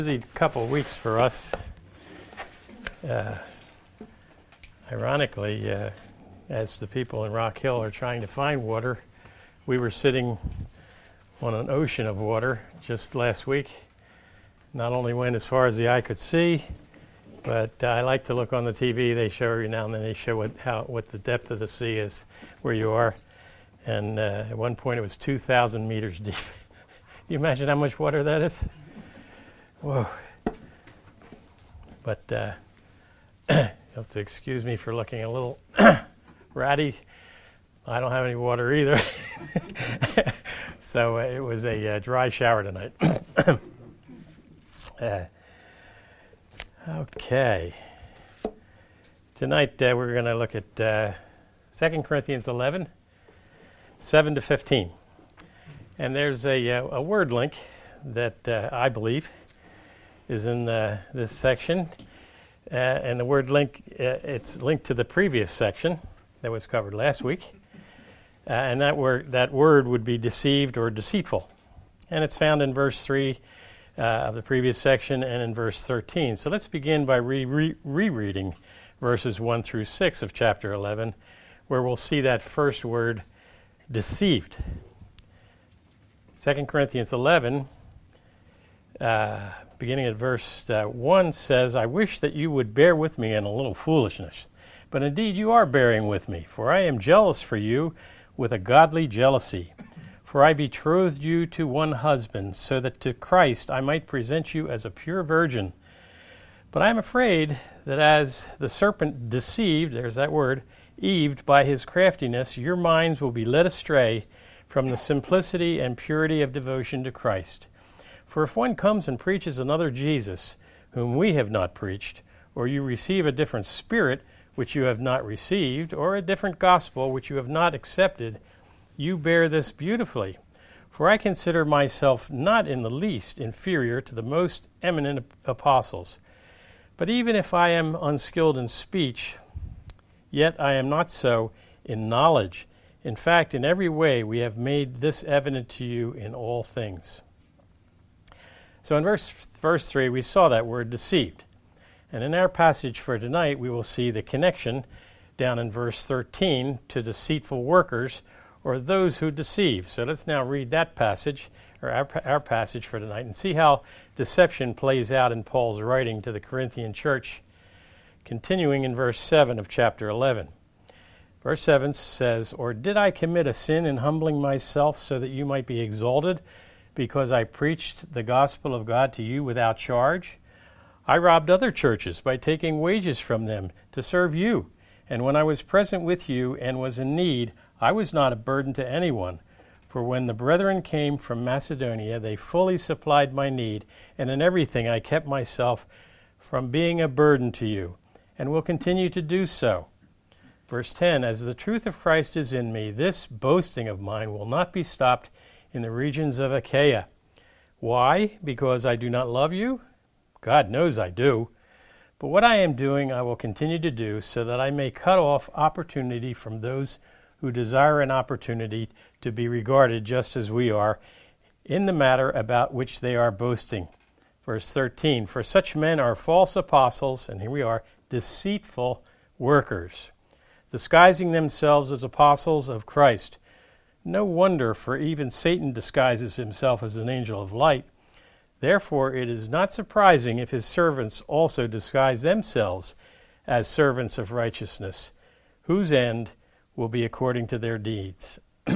Busy couple of weeks for us. Ironically, as the people in Rock Hill are trying to find water, we were sitting on an ocean of water just last week. Not only went as far as the eye could see, but I like to look on the TV. They show every now and then, they show what the depth of the sea is where you are. And at one point it was 2,000 meters deep. You imagine how much water that is? Whoa. But you'll have to excuse me for looking a little ratty. I don't have any water either. So it was a dry shower tonight. Okay. Tonight we're going to look at 2 Corinthians 11, 7 to 15. And there's a word link that I believe is in this section. And the word link, it's linked to the previous section that was covered last week. And that word would be deceived or deceitful. And it's found in verse 3 of the previous section and in verse 13. So let's begin by rereading verses 1 through 6 of chapter 11, where we'll see that first word, deceived. 2 Corinthians 11, beginning at verse 1, says, I wish that you would bear with me in a little foolishness. But indeed you are bearing with me, for I am jealous for you with a godly jealousy. For I betrothed you to one husband, so that to Christ I might present you as a pure virgin. But I am afraid that as the serpent deceived, there's that word, Eve, by his craftiness, your minds will be led astray from the simplicity and purity of devotion to Christ. For if one comes and preaches another Jesus, whom we have not preached, or you receive a different spirit which you have not received, or a different gospel which you have not accepted, you bear this beautifully. For I consider myself not in the least inferior to the most eminent apostles. But even if I am unskilled in speech, yet I am not so in knowledge. In fact, in every way we have made this evident to you in all things. So in verse 3, we saw that word deceived. And in our passage for tonight, we will see the connection down in verse 13 to deceitful workers, or those who deceive. So let's now read that passage, or our passage for tonight, and see how deception plays out in Paul's writing to the Corinthian church, continuing in verse 7 of chapter 11. Verse 7 says, Or did I commit a sin in humbling myself so that you might be exalted, because I preached the gospel of God to you without charge? I robbed other churches by taking wages from them to serve you. And when I was present with you and was in need, I was not a burden to anyone. For when the brethren came from Macedonia, they fully supplied my need, and in everything I kept myself from being a burden to you, and will continue to do so. Verse 10, As the truth of Christ is in me, this boasting of mine will not be stopped in the regions of Achaia. Why? Because I do not love you? God knows I do. But what I am doing I will continue to do, so that I may cut off opportunity from those who desire an opportunity to be regarded just as we are in the matter about which they are boasting. Verse 13, For such men are false apostles, and here we are, deceitful workers, disguising themselves as apostles of Christ. No wonder, for even Satan disguises himself as an angel of light. Therefore it is not surprising if his servants also disguise themselves as servants of righteousness, whose end will be according to their deeds.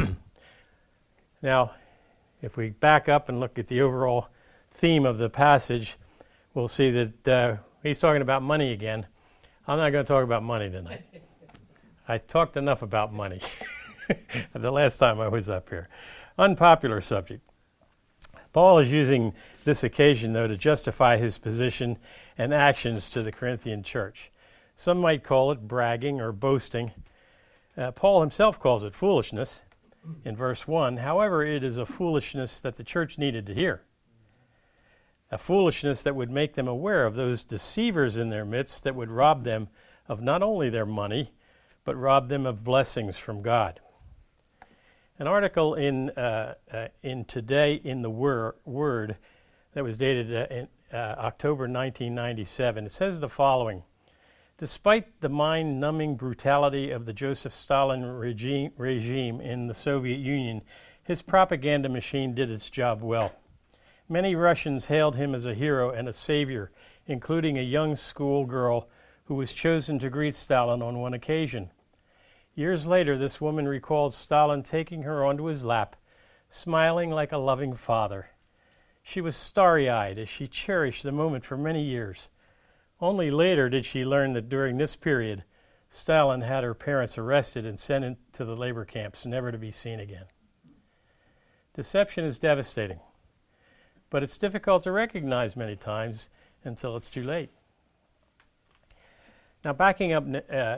Now, if we back up and look at the overall theme of the passage, we'll see that he's talking about money again. I'm not going to talk about money tonight. I talked enough about money the last time I was up here. Unpopular subject. Paul is using this occasion, though, to justify his position and actions to the Corinthian church. Some might call it bragging or boasting. Paul himself calls it foolishness in verse 1. However, it is a foolishness that the church needed to hear. A foolishness that would make them aware of those deceivers in their midst that would rob them of not only their money, but rob them of blessings from God. An article in Today in the Word that was dated October 1997. It says the following: despite the mind-numbing brutality of the Joseph Stalin regime in the Soviet Union, his propaganda machine did its job well. Many Russians hailed him as a hero and a savior, including a young schoolgirl who was chosen to greet Stalin on one occasion. Years later, this woman recalled Stalin taking her onto his lap, smiling like a loving father. She was starry-eyed as she cherished the moment for many years. Only later did she learn that during this period, Stalin had her parents arrested and sent into the labor camps, never to be seen again. Deception is devastating, but it's difficult to recognize many times until it's too late. Now, backing up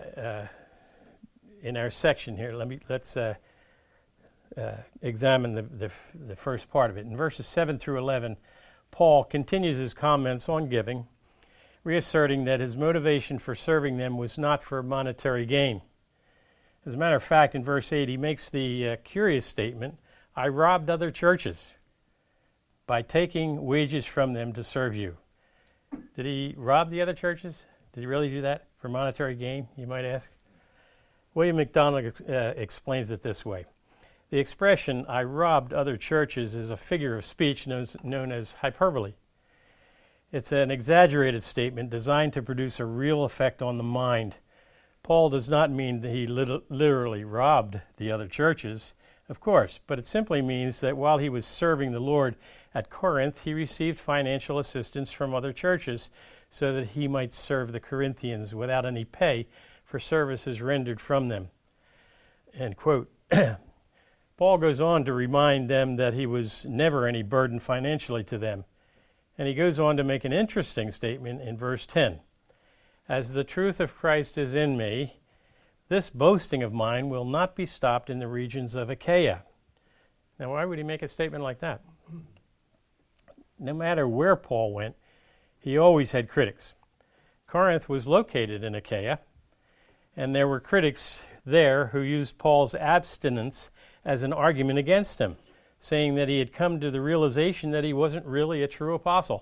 in our section here, let's examine the first part of it. In verses 7 through 11, Paul continues his comments on giving, reasserting that his motivation for serving them was not for monetary gain. As a matter of fact, in verse 8, he makes the curious statement, "I robbed other churches by taking wages from them to serve you." Did he rob the other churches? Did he really do that for monetary gain, you might ask? William MacDonald explains it this way. The expression, "I robbed other churches," is a figure of speech known as hyperbole. It's an exaggerated statement designed to produce a real effect on the mind. Paul does not mean that he literally robbed the other churches, of course, but it simply means that while he was serving the Lord at Corinth, he received financial assistance from other churches so that he might serve the Corinthians without any pay for services rendered from them. End quote. Paul goes on to remind them that he was never any burden financially to them. And he goes on to make an interesting statement in verse 10. "As the truth of Christ is in me, this boasting of mine will not be stopped in the regions of Achaia." Now, why would he make a statement like that? No matter where Paul went, he always had critics. Corinth was located in Achaia, and there were critics there who used Paul's abstinence as an argument against him, saying that he had come to the realization that he wasn't really a true apostle.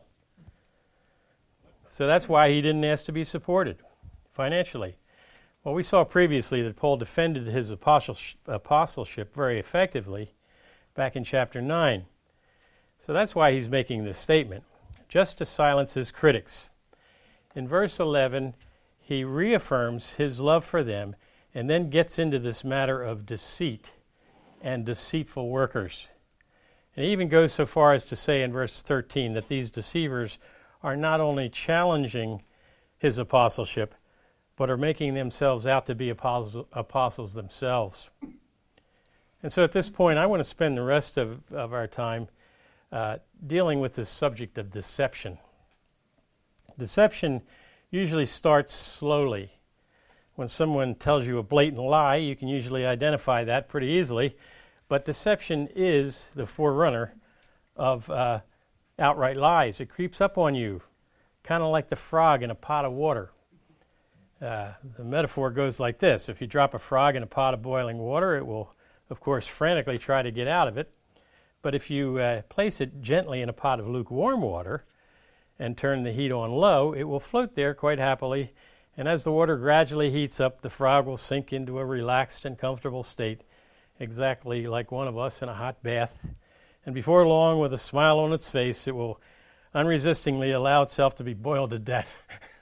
So that's why he didn't ask to be supported financially. Well, we saw previously that Paul defended his apostleship very effectively back in chapter 9. So that's why he's making this statement, just to silence his critics. In verse 11, he reaffirms his love for them and then gets into this matter of deceit and deceitful workers. And he even goes so far as to say in verse 13 that these deceivers are not only challenging his apostleship, but are making themselves out to be apostles themselves. And so at this point, I want to spend the rest of our time dealing with this subject of deception. Deception usually starts slowly. When someone tells you a blatant lie, you can usually identify that pretty easily. But deception is the forerunner of outright lies. It creeps up on you, kind of like the frog in a pot of water. The metaphor goes like this. If you drop a frog in a pot of boiling water, it will, of course, frantically try to get out of it. But if you place it gently in a pot of lukewarm water and turn the heat on low, it will float there quite happily. And as the water gradually heats up, the frog will sink into a relaxed and comfortable state, exactly like one of us in a hot bath. And before long, with a smile on its face, it will unresistingly allow itself to be boiled to death.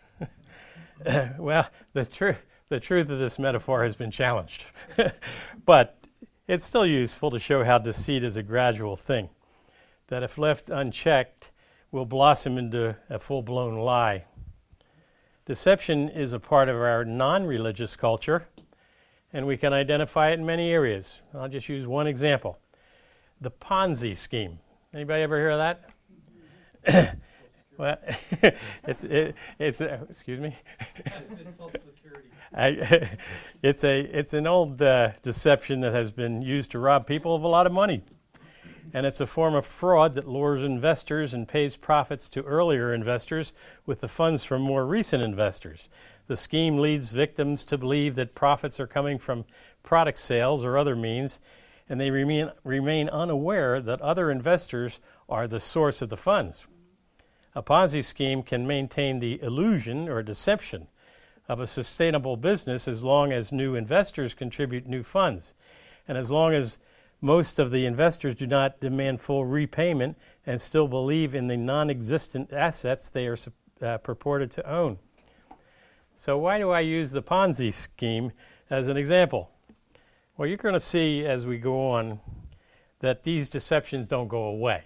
Well, the truth of this metaphor has been challenged. But it's still useful to show how deceit is a gradual thing, that if left unchecked, will blossom into a full-blown lie. Deception is a part of our non-religious culture, and we can identify it in many areas. I'll just use one example. The Ponzi scheme. Anybody ever hear of that? Well, excuse me. It's Social Security. It's an old deception that has been used to rob people of a lot of money. And it's a form of fraud that lures investors and pays profits to earlier investors with the funds from more recent investors. The scheme leads victims to believe that profits are coming from product sales or other means, and they remain unaware that other investors are the source of the funds. A Ponzi scheme can maintain the illusion or deception of a sustainable business as long as new investors contribute new funds, and as long as most of the investors do not demand full repayment and still believe in the non-existent assets they are purported to own. So why do I use the Ponzi scheme as an example? Well, you're going to see as we go on that these deceptions don't go away.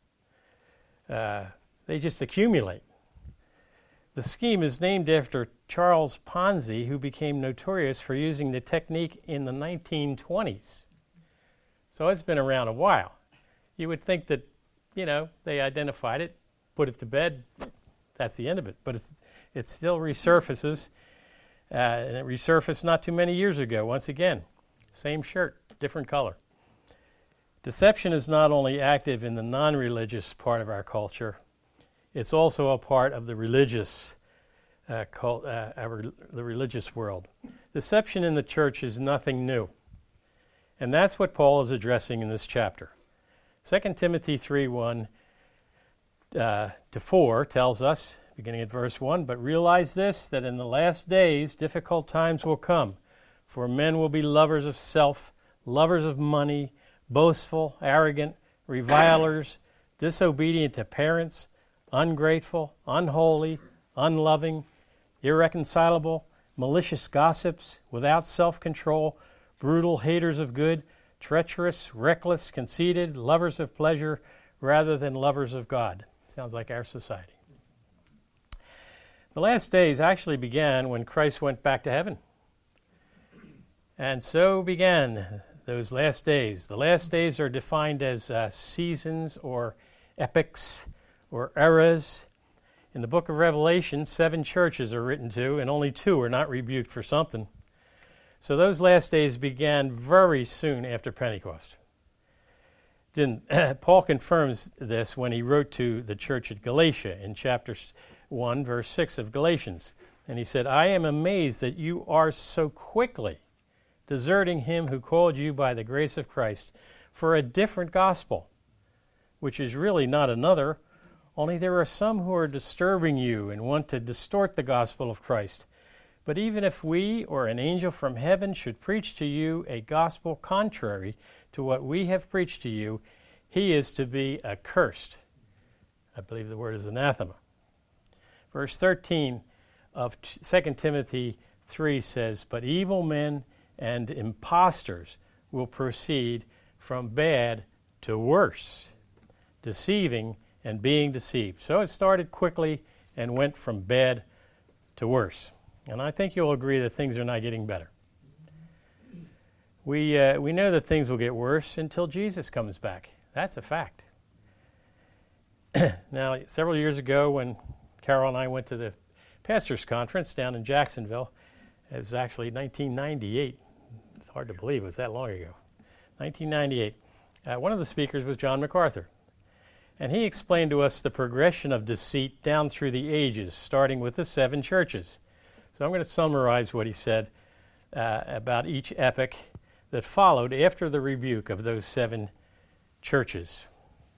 They just accumulate. The scheme is named after Charles Ponzi, who became notorious for using the technique in the 1920s. So it's been around a while. You would think that, they identified it, put it to bed, that's the end of it. But it still resurfaces, and it resurfaced not too many years ago. Once again, same shirt, different color. Deception is not only active in the non-religious part of our culture, it's also a part of the religious the religious world. Deception in the church is nothing new. And that's what Paul is addressing in this chapter. 2 Timothy 3:1 to 4 tells us, beginning at verse 1, "But realize this, that in the last days difficult times will come, for men will be lovers of self, lovers of money, boastful, arrogant, revilers, disobedient to parents, ungrateful, unholy, unloving, irreconcilable, malicious gossips, without self-control, brutal, haters of good, treacherous, reckless, conceited, lovers of pleasure rather than lovers of God." Sounds like our society. The last days actually began when Christ went back to heaven. And so began those last days. The last days are defined as seasons or epochs or eras. In the book of Revelation, 7 churches are written to, and only 2 are not rebuked for something. So those last days began very soon after Pentecost. Paul confirms this when he wrote to the church at Galatia in chapter 1, verse 6 of Galatians. And he said, "I am amazed that you are so quickly deserting him who called you by the grace of Christ for a different gospel, which is really not another, only there are some who are disturbing you and want to distort the gospel of Christ. But even if we or an angel from heaven should preach to you a gospel contrary to what we have preached to you, he is to be accursed." I believe the word is anathema. Verse 13 of 2 Timothy 3 says, "But evil men and impostors will proceed from bad to worse, deceiving and being deceived." So it started quickly and went from bad to worse. And I think you'll agree that things are not getting better. We know that things will get worse until Jesus comes back. That's a fact. Now, several years ago when Carol and I went to the Pastors' Conference down in Jacksonville, it was actually 1998. It's hard to believe it was that long ago. 1998. One of the speakers was John MacArthur. And he explained to us the progression of deceit down through the ages, starting with the 7 churches. So I'm going to summarize what he said about each epoch that followed after the rebuke of those 7 churches.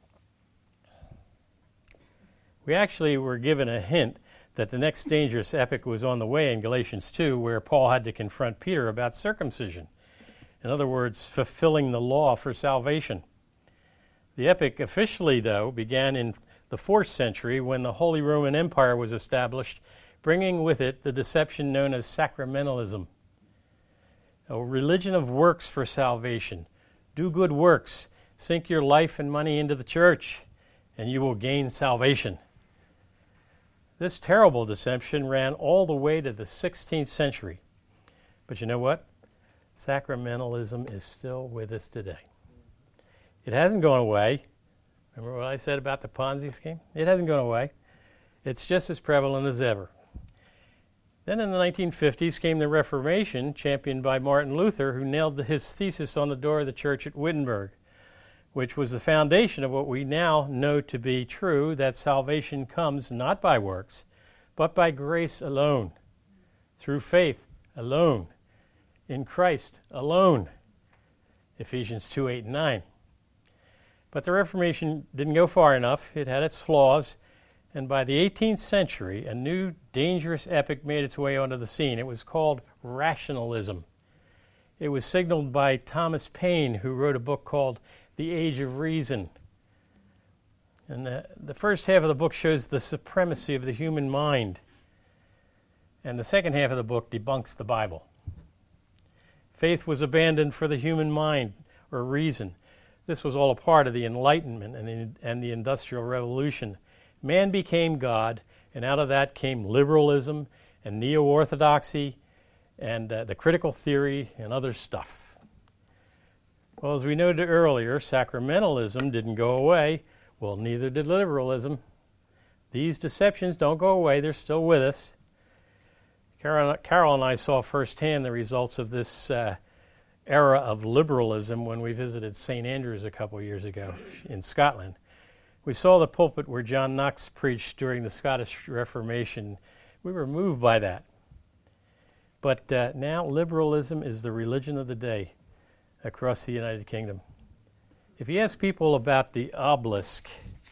We actually were given a hint that the next dangerous epoch was on the way in Galatians 2, where Paul had to confront Peter about circumcision. In other words, fulfilling the law for salvation. The epoch officially, though, began in the 4th century when the Holy Roman Empire was established, bringing with it the deception known as sacramentalism, a religion of works for salvation. Do good works, sink your life and money into the church, and you will gain salvation. This terrible deception ran all the way to the 16th century. But you know what? Sacramentalism is still with us today. It hasn't gone away. Remember what I said about the Ponzi scheme? It hasn't gone away. It's just as prevalent as ever. Then in the 1950s came the Reformation, championed by Martin Luther, who nailed his thesis on the door of the church at Wittenberg, which was the foundation of what we now know to be true, that salvation comes not by works, but by grace alone, through faith alone, in Christ alone. Ephesians 2:8 and 9. But the Reformation didn't go far enough. It had its flaws, And by the 18th century, a new dangerous epoch made its way onto the scene. It was called rationalism. It was signaled by Thomas Paine, who wrote a book called The Age of Reason. And the first half of the book shows the supremacy of the human mind. And the second half of the book debunks the Bible. Faith was abandoned for the human mind, or reason. This was all a part of the Enlightenment and the Industrial Revolution. Man became God, and out of that came liberalism and neo-orthodoxy and the critical theory and other stuff. Well, as we noted earlier, sacramentalism didn't go away. Well, neither did liberalism. These deceptions don't go away. They're still with us. Carol and I saw firsthand the results of this era of liberalism when we visited St. Andrews a couple of years ago in Scotland. We saw the pulpit where John Knox preached during the Scottish Reformation. We were moved by that. But now liberalism is the religion of the day across the United Kingdom. If you ask people about the obelisk,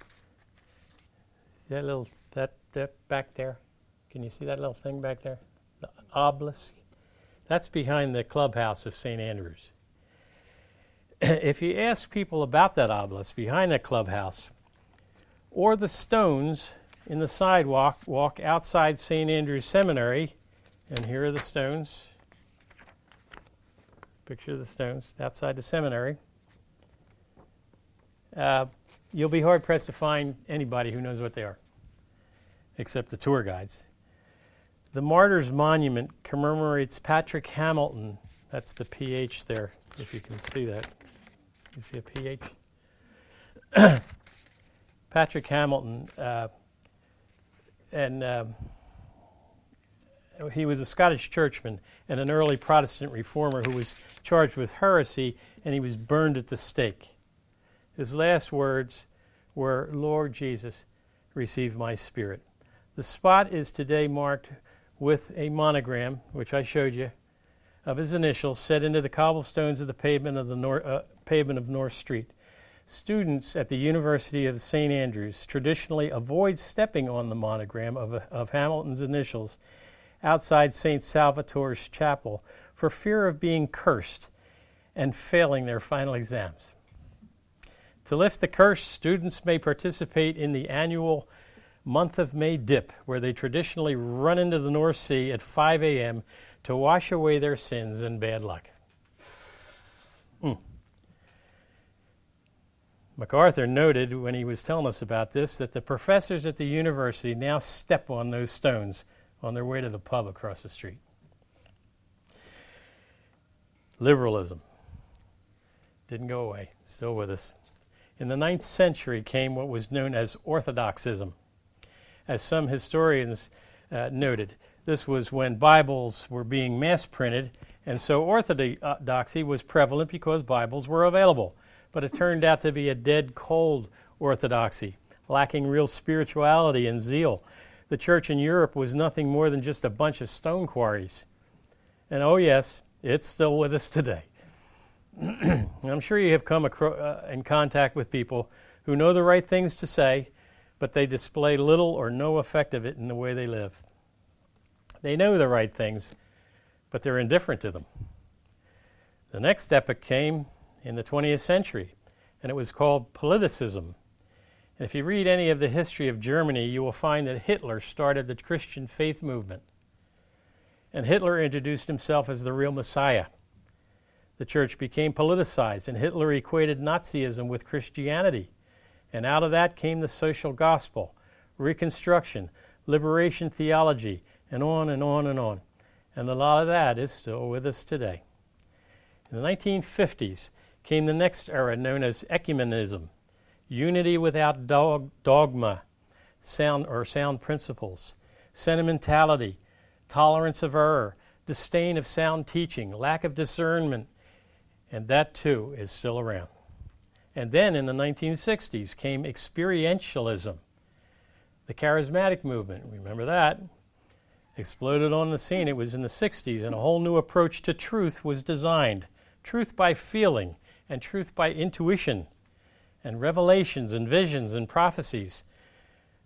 that back there, can you see that little thing back there? The obelisk? That's behind the clubhouse of St. Andrews. If you ask people about that obelisk behind the clubhouse, or the stones in the sidewalk outside St. Andrew's Seminary, and here are the stones. Picture of the stones outside the seminary. You'll be hard-pressed to find anybody who knows what they are, except the tour guides. The Martyrs Monument commemorates Patrick Hamilton. That's the PH there, if you can see that. You see a PH? Patrick Hamilton, he was a Scottish churchman and an early Protestant reformer who was charged with heresy, and he was burned at the stake. His last words were, "Lord Jesus, receive my spirit." The spot is today marked with a monogram, which I showed you, of his initials set into the cobblestones of the pavement of North Street. Students at the University of St. Andrews traditionally avoid stepping on the monogram of Hamilton's initials outside St. Salvator's Chapel for fear of being cursed and failing their final exams. To lift the curse, students may participate in the annual month of May dip, where they traditionally run into the North Sea at 5 a.m. to wash away their sins and bad luck. MacArthur noted when he was telling us about this that the professors at the university now step on those stones on their way to the pub across the street. Liberalism didn't go away, still with us. In the 9th century came what was known as Orthodoxism. As some historians noted, this was when Bibles were being mass printed, and so orthodoxy was prevalent because Bibles were available. But it turned out to be a dead, cold orthodoxy, lacking real spirituality and zeal. The church in Europe was nothing more than just a bunch of stone quarries. And oh yes, it's still with us today. I'm sure you have come in contact with people who know the right things to say, but they display little or no effect of it in the way they live. They know the right things, but they're indifferent to them. The next epoch came in the 20th century, and it was called politicism. And if you read any of the history of Germany, you will find that Hitler started the Christian faith movement. And Hitler introduced himself as the real Messiah. The church became politicized, and Hitler equated Nazism with Christianity. And out of that came the social gospel, Reconstruction, liberation theology, and on and on and on. And a lot of that is still with us today. In the 1950s came the next era known as ecumenism, unity without dogma, sound principles, sentimentality, tolerance of error, disdain of sound teaching, lack of discernment, and that too is still around. And then in the 1960s came experientialism. The charismatic movement, remember that, exploded on the scene. It was in the 60s, and a whole new approach to truth was designed. Truth by feeling, and truth by intuition, and revelations and visions and prophecies.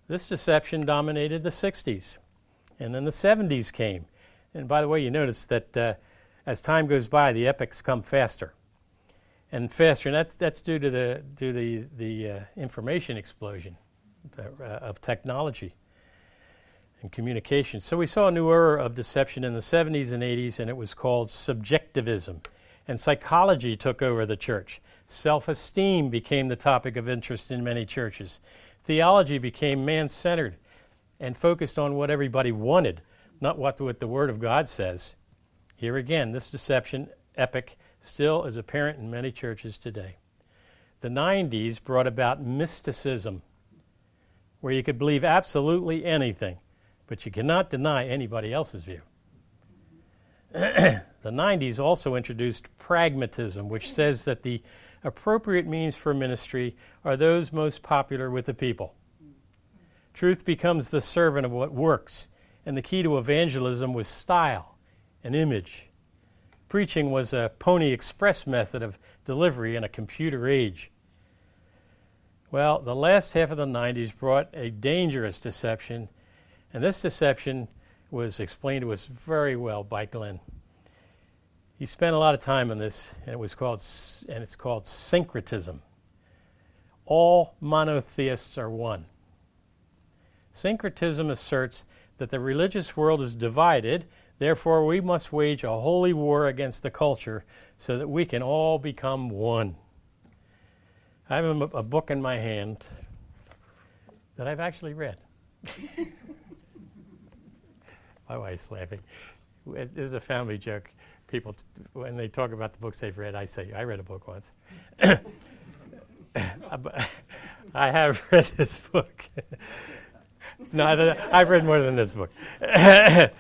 This deception dominated the 60s. And then the 70s came. And by the way, you notice that as time goes by, the epochs come faster and faster. And that's due to the information explosion of technology and communication. So we saw a new era of deception in the 70s and 80s, and it was called subjectivism. And psychology took over the church. Self-esteem became the topic of interest in many churches. Theology became man-centered and focused on what everybody wanted, not what the Word of God says. Here again, this deception epoch still is apparent in many churches today. The 90s brought about mysticism, where you could believe absolutely anything, but you cannot deny anybody else's view. The 90s also introduced pragmatism, which says that the appropriate means for ministry are those most popular with the people. Truth becomes the servant of what works, and the key to evangelism was style and image. Preaching was a Pony Express method of delivery in a computer age. Well, the last half of the 90s brought a dangerous deception, and this deception was explained to us very well by Glenn. He spent a lot of time on this, and it's called syncretism. All monotheists are one. Syncretism asserts that the religious world is divided, therefore we must wage a holy war against the culture so that we can all become one. I have a book in my hand that I've actually read. My wife's laughing. This is a family joke. People, when they talk about the books they've read, I say, I read a book once. I have read this book. No, I've read more than this book. I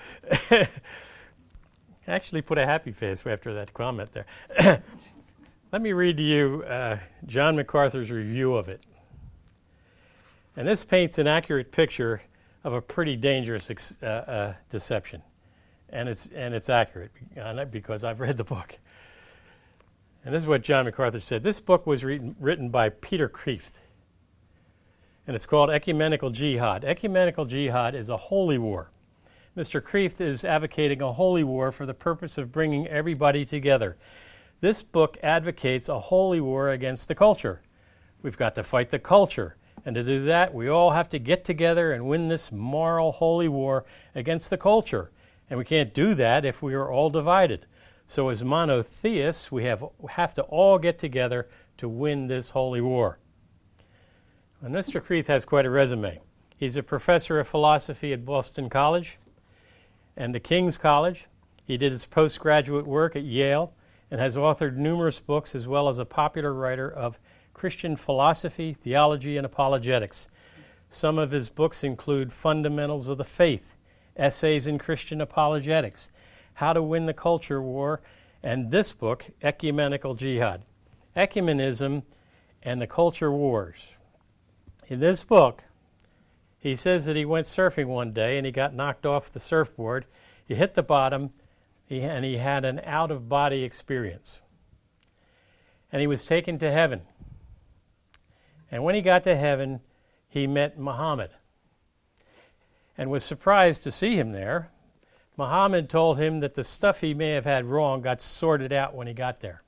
actually put a happy face after that comment there. Let me read to you John MacArthur's review of it. And this paints an accurate picture of a pretty dangerous deception. And it's accurate because I've read the book. And this is what John MacArthur said. This book was written by Peter Kreeft, and it's called Ecumenical Jihad. Ecumenical Jihad is a holy war. Mr. Kreeft is advocating a holy war for the purpose of bringing everybody together. This book advocates a holy war against the culture. We've got to fight the culture. And to do that, we all have to get together and win this moral holy war against the culture. And we can't do that if we are all divided. So as monotheists, we have to all get together to win this holy war. And Mr. Kreeft has quite a resume. He's a professor of philosophy at Boston College and the King's College. He did his postgraduate work at Yale and has authored numerous books, as well as a popular writer of Christian philosophy, theology, and apologetics. Some of his books include Fundamentals of the Faith, Essays in Christian Apologetics, How to Win the Culture War, and this book, Ecumenical Jihad, Ecumenism and the Culture Wars. In this book, he says that he went surfing one day and he got knocked off the surfboard. He hit the bottom and he had an out-of-body experience. And he was taken to heaven. And when he got to heaven, he met Muhammad and was surprised to see him there. Muhammad told him that the stuff he may have had wrong got sorted out when he got there.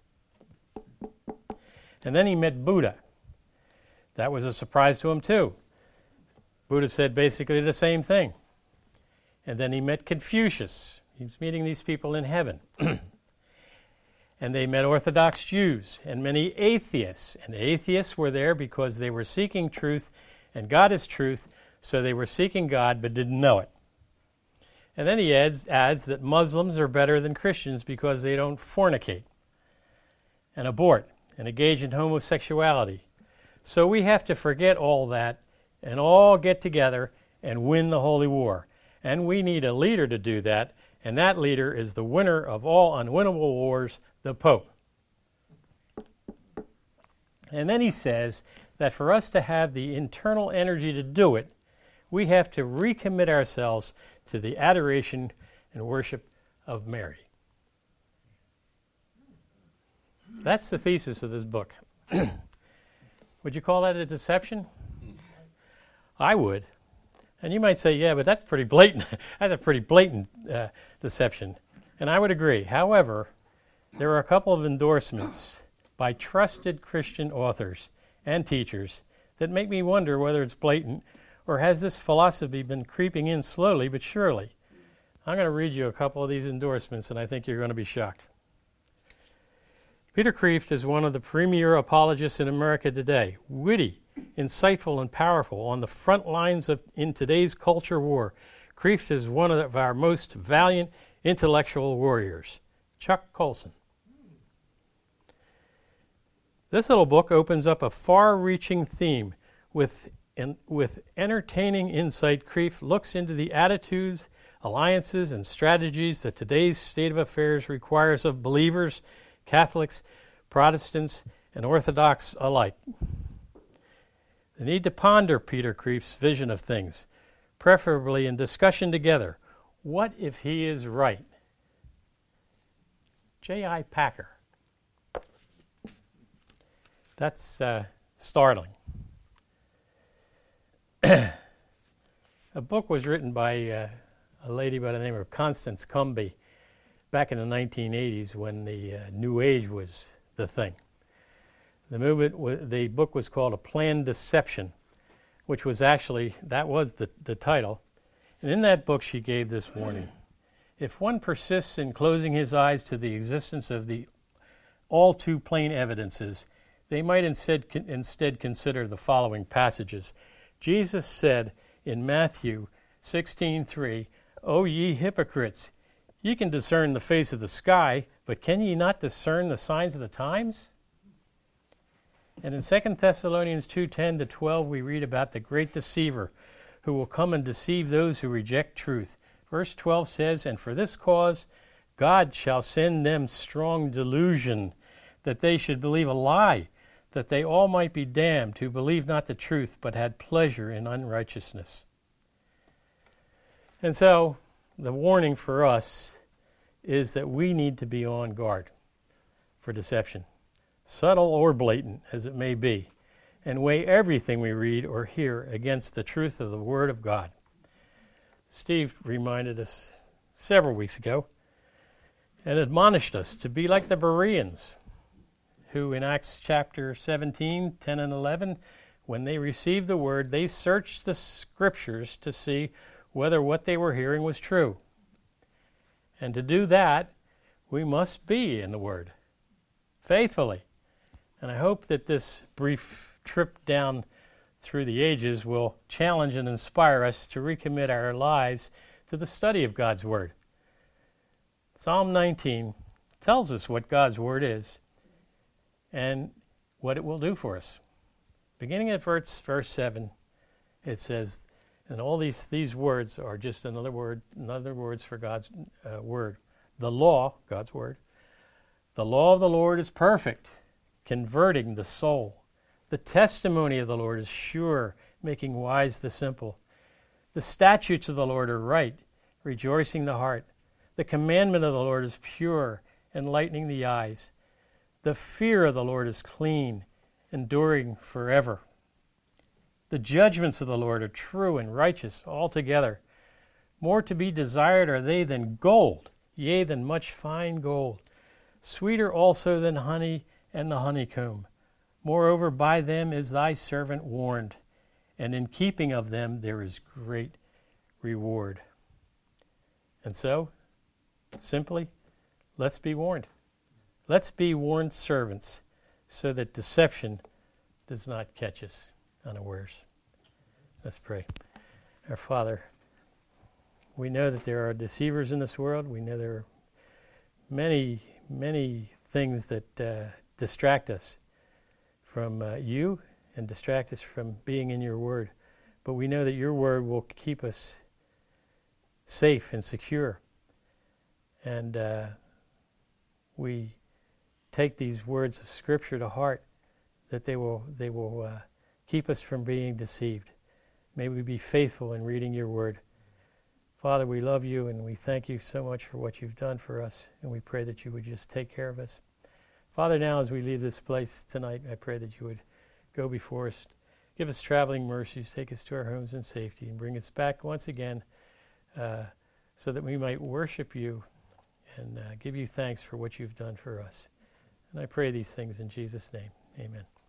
And then he met Buddha. That was a surprise to him too. Buddha said basically the same thing. And then he met Confucius. He was meeting these people in heaven. And they met Orthodox Jews and many atheists. And the atheists were there because they were seeking truth, and God is truth, so they were seeking God but didn't know it. And then he adds that Muslims are better than Christians because they don't fornicate and abort and engage in homosexuality. So we have to forget all that and all get together and win the holy war. And we need a leader to do that, and that leader is the winner of all unwinnable wars, the Pope. And then he says that for us to have the internal energy to do it, we have to recommit ourselves to the adoration and worship of Mary. That's the thesis of this book. Would you call that a deception? I would. And you might say, yeah, but that's pretty blatant. That's a pretty blatant deception. And I would agree. However, there are a couple of endorsements by trusted Christian authors and teachers that make me wonder whether it's blatant or has this philosophy been creeping in slowly but surely. I'm going to read you a couple of these endorsements, and I think you're going to be shocked. Peter Kreeft is one of the premier apologists in America today, witty, insightful, and powerful on the front lines in today's culture war. Kreeft is one of our most valiant intellectual warriors. Chuck Colson. This little book opens up a far-reaching theme. With entertaining insight, Kreeft looks into the attitudes, alliances, and strategies that today's state of affairs requires of believers, Catholics, Protestants, and Orthodox alike. The need to ponder Peter Kreeft's vision of things, preferably in discussion together. What if he is right? J.I. Packer. That's startling. A book was written by a lady by the name of Constance Cumby back in the 1980s when the New Age was the thing. The book was called A Planned Deception, which was actually, that was the title. And in that book she gave this warning. If one persists in closing his eyes to the existence of the all too plain evidences, they might instead consider the following passages. Jesus said in Matthew 16:3, "O ye hypocrites, ye can discern the face of the sky, but can ye not discern the signs of the times?" And in 2 Thessalonians 2:10-12, we read about the great deceiver who will come and deceive those who reject truth. Verse 12 says, "And for this cause God shall send them strong delusion, that they should believe a lie, that they all might be damned, who believed not the truth, but had pleasure in unrighteousness." And so, the warning for us is that we need to be on guard for deception, subtle or blatant as it may be, and weigh everything we read or hear against the truth of the Word of God. Steve reminded us several weeks ago and admonished us to be like the Bereans, who in Acts chapter 17, 10 and 11, when they received the Word, they searched the Scriptures to see whether what they were hearing was true. And to do that, we must be in the Word, faithfully. And I hope that this brief trip down through the ages will challenge and inspire us to recommit our lives to the study of God's Word. Psalm 19 tells us what God's Word is and what it will do for us. Beginning at verse 7, it says, and all these words are just another words for God's Word. The law, God's Word, the law of the Lord is perfect, converting the soul. The testimony of the Lord is sure, making wise the simple. The statutes of the Lord are right, rejoicing the heart. The commandment of the Lord is pure, enlightening the eyes. The fear of the Lord is clean, enduring forever. The judgments of the Lord are true and righteous altogether. More to be desired are they than gold, yea, than much fine gold. Sweeter also than honey and the honeycomb. Moreover, by them is thy servant warned, and in keeping of them there is great reward. And so, simply, let's be warned. Let's be warned servants, so that deception does not catch us unawares. Let's pray. Our Father, we know that there are deceivers in this world. We know there are many, many things that distract us from you and distract us from being in your Word. But we know that your Word will keep us safe and secure. And we take these words of Scripture to heart, that they will keep us from being deceived. May we be faithful in reading your Word. Father, we love you and we thank you so much for what you've done for us, and we pray that you would just take care of us. Father, now as we leave this place tonight, I pray that you would go before us, Give us traveling mercies, take us to our homes in safety, and bring us back once again so that we might worship you and give you thanks for what you've done for us. And I pray these things in Jesus' name. Amen.